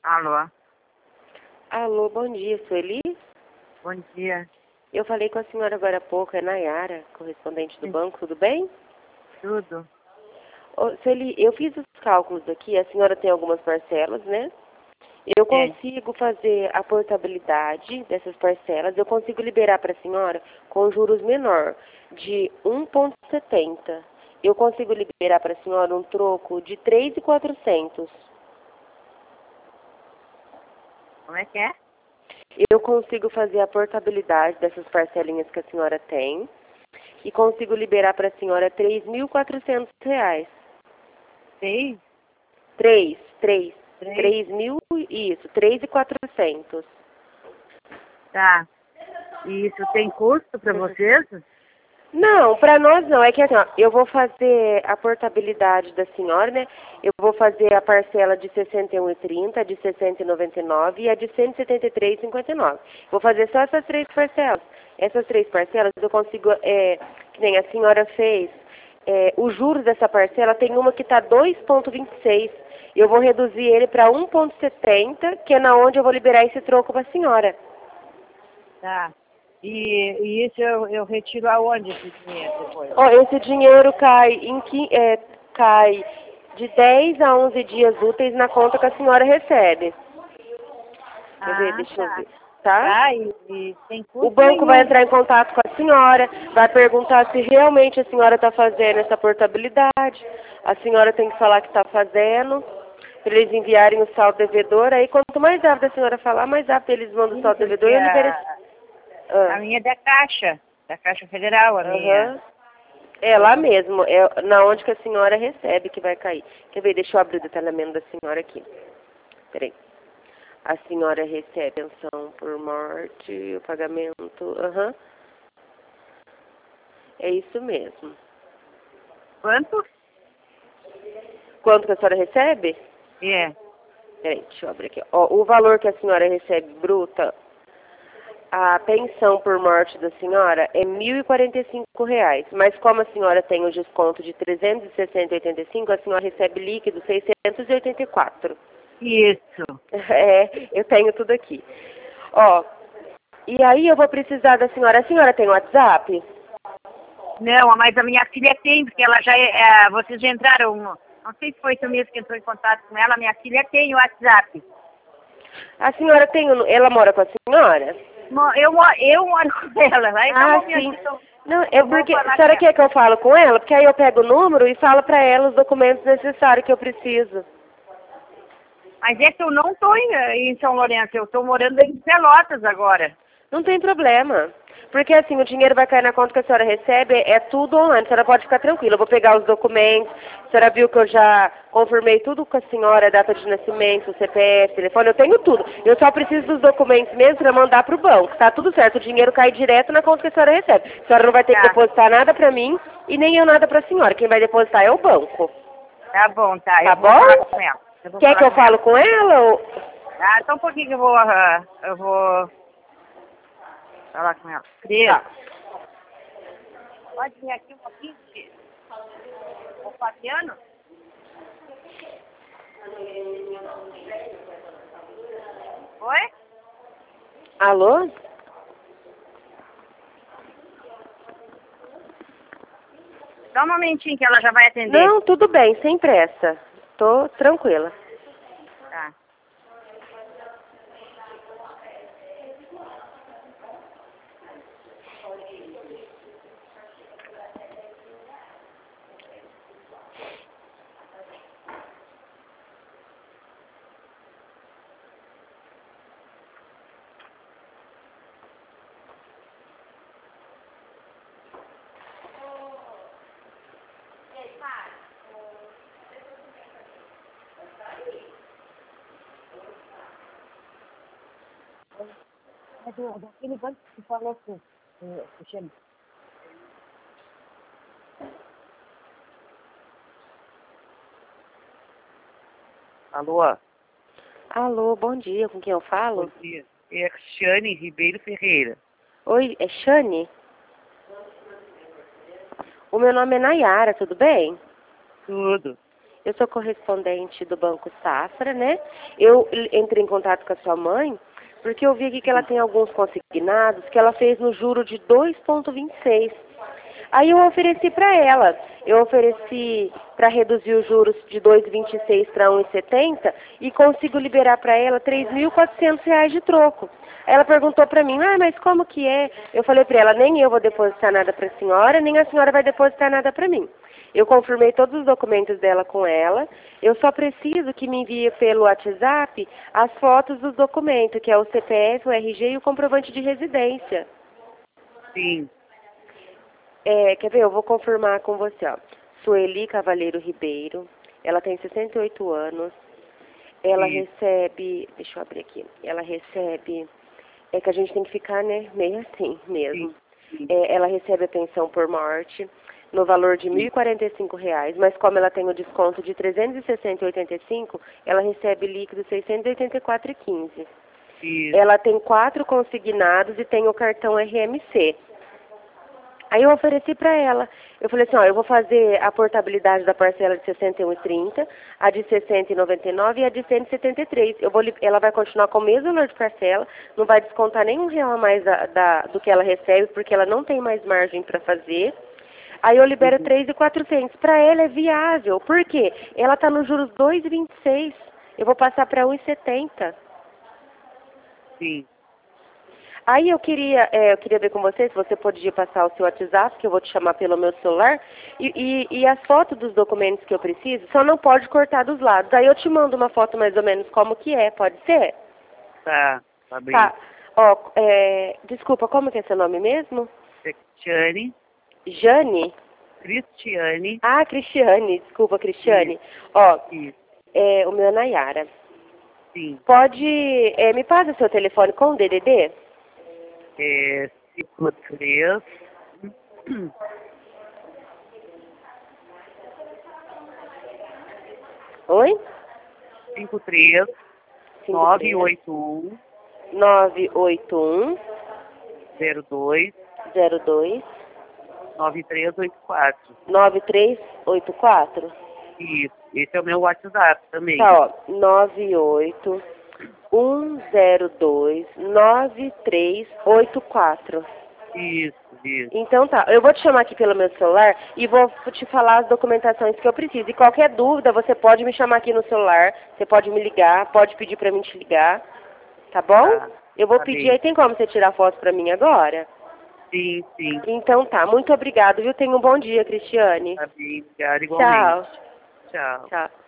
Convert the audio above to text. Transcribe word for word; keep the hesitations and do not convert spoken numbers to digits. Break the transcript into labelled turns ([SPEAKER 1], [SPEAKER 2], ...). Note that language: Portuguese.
[SPEAKER 1] Alô,
[SPEAKER 2] Alô, bom dia, Sueli?
[SPEAKER 1] bom dia.
[SPEAKER 2] Eu falei com a senhora agora há pouco, é Nayara, correspondente do
[SPEAKER 1] Sim.
[SPEAKER 2] banco, tudo bem?
[SPEAKER 1] Tudo?
[SPEAKER 2] Ô, Sueli, eu fiz os cálculos aqui, a senhora tem algumas parcelas, né? Eu
[SPEAKER 1] Tem.
[SPEAKER 2] consigo fazer a portabilidade dessas parcelas, eu consigo liberar para a senhora com juros menor, de um vírgula setenta. Eu consigo liberar para a senhora um troco de três mil e quatrocentos.
[SPEAKER 1] Como é que é?
[SPEAKER 2] Eu consigo fazer a portabilidade dessas parcelinhas que a senhora tem e consigo liberar para a senhora três mil e quatrocentos reais.
[SPEAKER 1] Seis?
[SPEAKER 2] Três, três.
[SPEAKER 1] Três?
[SPEAKER 2] Três mil, isso, três e quatrocentos.
[SPEAKER 1] Tá. E isso tem custo para vocês?
[SPEAKER 2] Não, para nós não. É que assim, ó, eu vou fazer a portabilidade da senhora, né? Eu vou fazer a parcela de sessenta e um reais e trinta centavos, a de sessenta e noventa e nove e a de cento e setenta e três reais e cinquenta e nove. Vou fazer só essas três parcelas. Essas três parcelas eu consigo, é, que nem a senhora fez, é, os juros dessa parcela tem uma que está dois vírgula vinte e seis. Eu vou reduzir ele para um vírgula setenta, que é na onde eu vou liberar esse troco para a senhora.
[SPEAKER 1] Tá. E, e isso eu, eu retiro aonde esse dinheiro depois?
[SPEAKER 2] Ó, esse dinheiro cai, em, qui- é, cai de dez a onze dias úteis na conta que a senhora recebe. Quer ver?
[SPEAKER 1] Ah,
[SPEAKER 2] Deixa eu
[SPEAKER 1] tá.
[SPEAKER 2] ver. Tá?
[SPEAKER 1] Tá, e, e sem
[SPEAKER 2] O
[SPEAKER 1] custo
[SPEAKER 2] banco vai
[SPEAKER 1] nenhum.
[SPEAKER 2] entrar em contato com a senhora, vai perguntar se realmente a senhora está fazendo essa portabilidade. A senhora tem que falar que está fazendo, para eles enviarem o saldo devedor. Aí quanto mais rápido a senhora falar, mais rápido eles mandam o
[SPEAKER 1] Sim,
[SPEAKER 2] saldo devedor
[SPEAKER 1] porque
[SPEAKER 2] e eu libero esse...
[SPEAKER 1] a, a
[SPEAKER 2] Ah,
[SPEAKER 1] minha é da Caixa, da Caixa Federal, a minha.
[SPEAKER 2] aham. É lá mesmo, é na onde que a senhora recebe que vai cair. Quer ver? Deixa eu abrir o detalhamento da senhora aqui. Peraí. A senhora recebe pensão por morte, o pagamento, aham. É isso mesmo.
[SPEAKER 1] Quanto?
[SPEAKER 2] Quanto que a senhora recebe?
[SPEAKER 1] É.
[SPEAKER 2] Peraí, deixa eu abrir aqui. Ó, o valor que a senhora recebe bruta, a pensão por morte da senhora é mil e quarenta e cinco reais. Mas como a senhora tem o desconto de trezentos e sessenta e oitenta e cinco, a senhora recebe líquido seiscentos e oitenta e quatro.
[SPEAKER 1] Isso.
[SPEAKER 2] É, eu tenho tudo aqui. Ó, e aí eu vou precisar da senhora. A senhora tem WhatsApp?
[SPEAKER 1] Não, mas a minha filha tem, porque ela já é, é, vocês já entraram, não sei se foi tu mesmo que entrou em contato com ela, minha filha tem o WhatsApp.
[SPEAKER 2] A senhora tem, o- ela mora com a senhora?
[SPEAKER 1] Mo- Eu, mo- eu moro com ela, vai dar um
[SPEAKER 2] Ah,
[SPEAKER 1] momento
[SPEAKER 2] sim.
[SPEAKER 1] que eu,
[SPEAKER 2] Não, é
[SPEAKER 1] eu vou
[SPEAKER 2] porque, a
[SPEAKER 1] falar com
[SPEAKER 2] senhora
[SPEAKER 1] ela.
[SPEAKER 2] quer que eu falo com ela? Porque aí eu pego o número e falo pra ela os documentos necessários que eu preciso.
[SPEAKER 1] Mas é que eu não estou em, em São Lourenço, eu estou morando em Pelotas agora.
[SPEAKER 2] Não tem problema. Porque assim, o dinheiro vai cair na conta que a senhora recebe, é tudo online. A senhora pode ficar tranquila. Eu vou pegar os documentos. A senhora viu que eu já confirmei tudo com a senhora, data de nascimento, C P F, telefone, eu tenho tudo. Eu só preciso dos documentos mesmo para mandar pro banco. Tá tudo certo. O dinheiro cai direto na conta que a senhora recebe. A senhora não vai ter que
[SPEAKER 1] Tá,
[SPEAKER 2] depositar nada pra mim e nem eu nada pra senhora. Quem vai depositar é o banco.
[SPEAKER 1] tá bom, tá,
[SPEAKER 2] Tá
[SPEAKER 1] eu vou
[SPEAKER 2] bom?
[SPEAKER 1] falar com ela. Eu vou
[SPEAKER 2] Quer que
[SPEAKER 1] falar
[SPEAKER 2] eu
[SPEAKER 1] com ela.
[SPEAKER 2] falo com ela ou...
[SPEAKER 1] Ah, só um pouquinho que eu vou, ah, eu vou falar com ela. Cris,
[SPEAKER 2] Tá.
[SPEAKER 1] pode vir aqui um pouquinho, Cris? O Fabiano? Oi?
[SPEAKER 2] Alô?
[SPEAKER 1] Só um momentinho que ela já vai atender.
[SPEAKER 2] Não, tudo bem, sem pressa. Tô tranquila.
[SPEAKER 1] Tá. Aquele banco que falou com o Cristiano. Alô,
[SPEAKER 2] Alô, bom dia, com quem eu
[SPEAKER 1] bom
[SPEAKER 2] falo?
[SPEAKER 1] dia. É a Cristiane Ribeiro Ferreira.
[SPEAKER 2] Oi, é Shane? O meu nome é Nayara, tudo bem?
[SPEAKER 1] Tudo.
[SPEAKER 2] Eu sou correspondente do Banco Safra, né? Eu entrei em contato com a sua mãe porque eu vi aqui que ela tem alguns consignados que ela fez no juro de dois vírgula vinte e seis. Aí eu ofereci para ela, eu ofereci para reduzir os juros de dois vírgula vinte e seis para um vírgula setenta e consigo liberar para ela três mil e quatrocentos reais de troco. Ela perguntou para mim, ah, mas como que é? Eu falei para ela, nem eu vou depositar nada para a senhora, nem a senhora vai depositar nada para mim. Eu confirmei todos os documentos dela com ela, eu só preciso que me envie pelo WhatsApp as fotos dos documentos, que é o C P F, o R G e o comprovante de residência.
[SPEAKER 1] Sim.
[SPEAKER 2] É, quer ver? Eu vou confirmar com você, ó. Sueli Cavaleiro Ribeiro, ela tem sessenta e oito anos, ela
[SPEAKER 1] Sim.
[SPEAKER 2] recebe, deixa eu abrir aqui, ela recebe, é que a gente tem que ficar, né, meio assim mesmo.
[SPEAKER 1] Sim. Sim.
[SPEAKER 2] É, ela recebe a pensão por morte no valor de mil e quarenta e cinco reais, mas como ela tem o desconto de trezentos e sessenta e oitenta e cinco, ela recebe líquido seiscentos e oitenta e quatro e quinze.
[SPEAKER 1] Isso.
[SPEAKER 2] Ela tem quatro consignados e tem o cartão R M C. Aí eu ofereci para ela, eu falei assim, ó, eu vou fazer a portabilidade da parcela de sessenta e um e trinta, a de sessenta e noventa e nove e a de cento e setenta e três. Eu vou, ela vai continuar com o mesmo valor de parcela, não vai descontar nenhum real a mais da, da, do que ela recebe, porque ela não tem mais margem para fazer. Aí eu libero
[SPEAKER 1] Uhum.
[SPEAKER 2] três mil e quatrocentos. Para ela é viável, por quê? Ela está nos juros dois vírgula vinte e seis, eu vou passar para um vírgula setenta.
[SPEAKER 1] Sim.
[SPEAKER 2] Aí eu queria, é, eu queria ver com você se você podia passar o seu WhatsApp, que eu vou te chamar pelo meu celular, e, e, e as fotos dos documentos que eu preciso, só não pode cortar dos lados. Aí eu te mando uma foto mais ou menos como que é, pode ser?
[SPEAKER 1] Tá, tá bem.
[SPEAKER 2] Tá. Ó, é, desculpa, como que é seu nome mesmo?
[SPEAKER 1] Cristiane.
[SPEAKER 2] Jane?
[SPEAKER 1] Cristiane.
[SPEAKER 2] Ah, Cristiane, desculpa, Cristiane. Ó,
[SPEAKER 1] Isso.
[SPEAKER 2] é, o meu é Nayara.
[SPEAKER 1] Sim.
[SPEAKER 2] Pode, é, me passa seu telefone com o D D D?
[SPEAKER 1] É cinco três.
[SPEAKER 2] Oi?
[SPEAKER 1] cinco três. nove oito um.
[SPEAKER 2] nove oito um
[SPEAKER 1] zero dois.
[SPEAKER 2] zero dois
[SPEAKER 1] nove três oito quatro.
[SPEAKER 2] nove três oito quatro.
[SPEAKER 1] Isso. Esse é o meu WhatsApp também.
[SPEAKER 2] Tá, ó, nove oito um zero dois nove três oito quatro.
[SPEAKER 1] Isso, isso.
[SPEAKER 2] Então tá, eu vou te chamar aqui pelo meu celular e vou te falar as documentações que eu preciso. E qualquer dúvida, você pode me chamar aqui no celular, você pode me ligar, pode pedir pra mim te ligar, tá bom?
[SPEAKER 1] Tá,
[SPEAKER 2] Eu vou
[SPEAKER 1] tá
[SPEAKER 2] pedir
[SPEAKER 1] bem.
[SPEAKER 2] aí, tem como você tirar foto pra mim agora?
[SPEAKER 1] Sim, sim.
[SPEAKER 2] Então tá, muito obrigado, viu? Tenha um bom dia, Cristiane.
[SPEAKER 1] Tá bem, obrigada igualmente.
[SPEAKER 2] Tchau.
[SPEAKER 1] Tchau.
[SPEAKER 2] Tchau.